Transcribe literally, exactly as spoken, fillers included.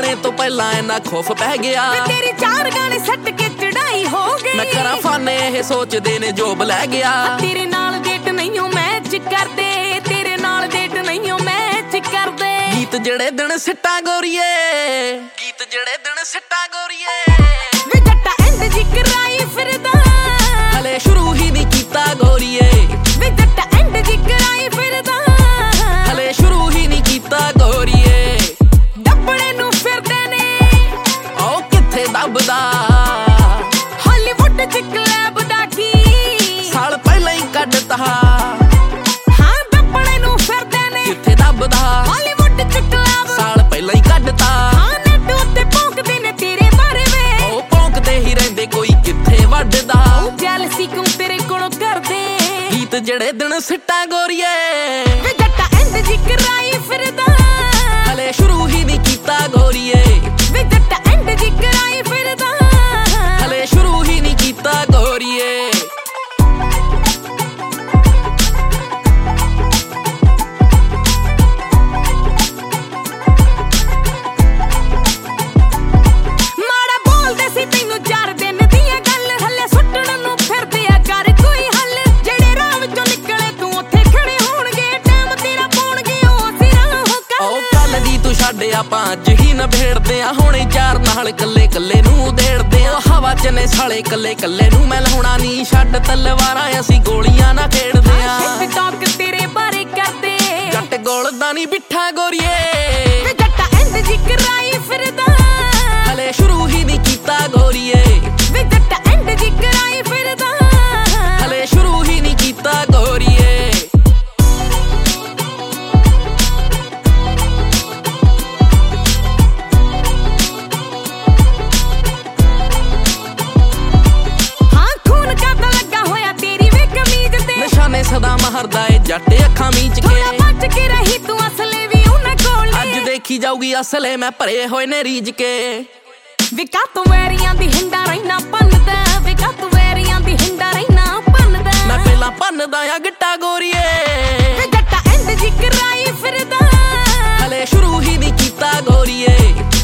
ਗਾਣੇ ਤੋਂ ਪਹਿਲਾਂ ਇੰਨਾ ਖੌਫ ਪੈ ਗਿਆ ਵੇ ਤੇਰੀ ਚਾਰ ਗਾਣੇ ਸੱਟ ਕੇ ਚੜਾਈ ਹੋ ਗਈ ਮੈਂ ਕਰਾਂ ਫਾਨੇ ਇਹ ਸੋਚਦੇ ਨੇ ਜੋਬ ਲੈ ਗਿਆ ਤੇਰੇ ਨਾਲ ਡੇਟ ਨਹੀਂ ਓ ਮੈਚ ਕਰਦੇ ਤੇਰੇ ਨਾਲ ਡੇਟ ਨਹੀਂ ਓ ਮੈਚ ਕਰਦੇ ਗੀਤ ਜਿਹੜੇ ਦਿਨ ਸਿੱਟਾਂ ਗੋਰੀਏ ਗੀਤ ਜਿਹੜੇ ਦਿਨ ਸਿੱਟਾਂ ਗੋਰੀਏ ਵੇ ਜੱਟਾ ਐਂਡ ਜੀ ਕਰਾਈ ਫਿਰਦਾ ਹਲੇ ਸ਼ੁਰੂ ਹੀ ਨਹੀਂ ਕੀਤਾ ਗੋਰੀਏ ਵੇ ਜੱਟਾ ਐਂਡ ਜੀ ਕਰਾਈ ਫਿਰਦਾ ਹਲੇ ਸ਼ੁਰੂ ਹੀ ਨਹੀਂ ਕੀਤਾ ਗੋਰੀਏ ਦੱਬਣੇ ਨੂੰ ਫਿਰਦੇ ਨੇ ਉਹ ਕਿੱਥੇ ਦੱਬਦਾ ਹਾਲੀਵੁੱਡ ਚ ਕਲੱਬ ਦਾ ਕੀ ਸਾਲ ਪਹਿਲਾਂ ਹੀ ਕੱਢਤਾ ਹਾਂ ਦੱਬਣੇ ਨੂੰ ਫਿਰਦੇ ਨੇ ਕਿੱਥੇ ਦੱਬਦਾ ਹਾਲੀਵੁੱਡ ਚ ਕਲੱਬ ਸਾਲ ਪਹਿਲਾਂ ਹੀ ਕੱਢਤਾ ਹਾਂ ਨੈਟ ਉੱਤੇ ਭੌਂਕਦੇ ਨੇ ਤੇਰੇ ਬਾਰੇ ਵੇ ਉਹ ਭੌਂਕਦੇ ਹੀ ਰਹਿੰਦੇ ਕੋਈ ਕਿੱਥੇ ਵੱਢਦਾ ਜੈਲਸੀ ਕਿਉਂ ਤੇਰੇ ਕੋਲੋਂ ਕਰਦੇ ਗੀਤ ਜਿਹੜੇ ਦਿਨ ਸਿੱਟਾਂ ਗੋਰੀਏ ਵੇ ਜੱਟਾ ਐਂਡ ਜੀ ਕਰਾਈ ਫਿਰਦਾ ਹਲੇ ਸ਼ੁਰੂ ਹੀ ਨਹੀਂ ਕੀਤਾ ਗੋਰੀਏ ਵੇ ਜੱਟਾ ਐਂਡ ਜੀ ਕਰਾਈ ਫਿਰਦਾ ਹਲੇ ਸ਼ੁਰੂ ਹੀ ਨਹੀਂ ਕੀਤਾ ਗੋਰੀਏ ਮਾੜਾ ਬੋਲਦੇ ਸੀ ਤੈਨੂੰ ਚਾਰ ਦਿਨ ਦੀਆਂ ਗੱਲ ਹੱਲੇ ਸੁੱਟਣ ਨੂੰ ਫਿਰਦੇ ਆ ਕਰ ਕੋਈ ਹੱਲ ਜਿਹੜੇ ਰਾਹ ਵਿੱਚੋਂ ਨਿਕਲੇ ਤੂੰ ਉੱਥੇ ਖੜੇ ਹੋਣਗੇ ਟਾਈਮ ਤੇਰਾ ਪਾਉਣਗੇ ਉਹ ਅਸੀਂ ਰਾਹ ਹੋ ਉਹ ਕੱਲ ਦੀ ਤੂੰ ਛੱਡ ਆਪਾਂ ਅੱਜ ਹੀ ਨਭੇੜਦੇ ਆ ਹੁਣੇ ਚਾਰ ਨਾਲ ਕੱਲੇ ਕੱਲੇ ਨੂੰ ਦੇੜਦੇ ਆ ਹਵਾ ਚ ਨੇ ਸਾਲੇ ਕੱਲੇ ਕੱਲੇ ਨੂੰ ਮੈਂ ਲਾਉਣਾ ਨਹੀਂ ਛੱਡ ਤਲਵਾਰਾਂ ਅਸੀਂ ਗੋਲੀਆਂ ਨਾ ਖੇਡਦੇ ਆ ਸ਼ਿਟ ਟਾਕ ਤੇਰੇ ਬਾਰੇ ਕਰਦੇ ਜੱਟ ਗੋਲਦਾ ਨਹੀਂ ਬਿੱਠਾ ਗੋਰੀਏ ਵੇ ਜੱਟਾ ਐਂਡ ਜੀ ਕਰਾਈ ਫਿਰਦਾ ਹਲੇ ਸ਼ੁਰੂ ਹੀ ਨਹੀਂ ਕੀਤਾ ਗੋਰੀਏ ਵੇ ਜੱਟਾ ਐਂਡ ਜੀ ਕਰਾਈ ਫਿਰਦਾ ਹਲੇ ਸ਼ੁਰੂ ਹੀ ਨਹੀਂ ਕੀਤਾ ਗੋਰੀਏ ਹਾਂ ਖੂਨ ਕਾਦਾ ਲੱਗਾ ਹੋਇਆ ਤੇਰੀ ਵੇ ਕਮੀਜ਼ ਤੇ ਨਿਸ਼ਾਨੇ ਸਦਾ ਮਾਰਦਾ ਏ ਜੱਟ ਅੱਖਾਂ ਮੀਚ ਥੋੜਾ ਕੇ ਬਚ ਕੇ ਰਹੀ ਤੂੰ ਅਸਲੇ ਵੀ ਉਹਨਾਂ ਕੋਲ ਅੱਜ ਦੇਖੀ ਜਾਊਗੀ ਅਸਲੇ ਮੈਂ ਭਰੇ ਹੋਏ ਨੇ ਰੀਝ ਕੇ ਵਿਕਾ ਤੂੰ ਵੈਰੀਆਂ ਦੀ ਹਿੰਡਾ ਰਹਿਣਾ ਪੰਨਦਾ ਵਿਕਾ ਤੂੰ ਵੈਰੀਆਂ ਦੀ ਹਿੰਡਾ ਰਹਿਣਾ ਪੰਨਦਾ ਮੈਂ ਪਹਿਲਾਂ ਭੰਨਦਾ ਆ ਗਿੱਟਾ ਗੋਰੀਏ ਵੇ ਜੱਟਾ ਐਂਡ ਜੀ ਕਰਾਈ ਫਿਰਦਾ ਹਲੇ ਸ਼ੁਰੂ ਹੀ ਨਹੀਂ ਕੀਤਾ ਗੋਰੀਏ